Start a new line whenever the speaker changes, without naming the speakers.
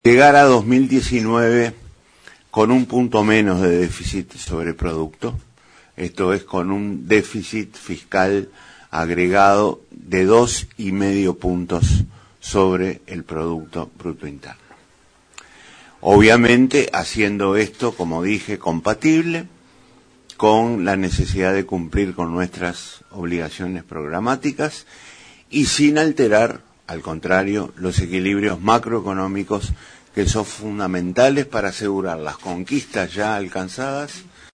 llegar a 2019 con un punto menos de déficit sobre producto, esto es con un déficit fiscal agregado de 2,5 puntos sobre el Producto Bruto Interno. Obviamente haciendo esto, como dije, compatible con la necesidad de cumplir con nuestras obligaciones programáticas y sin alterar, al contrario, los equilibrios macroeconómicos que son fundamentales para asegurar las conquistas ya alcanzadas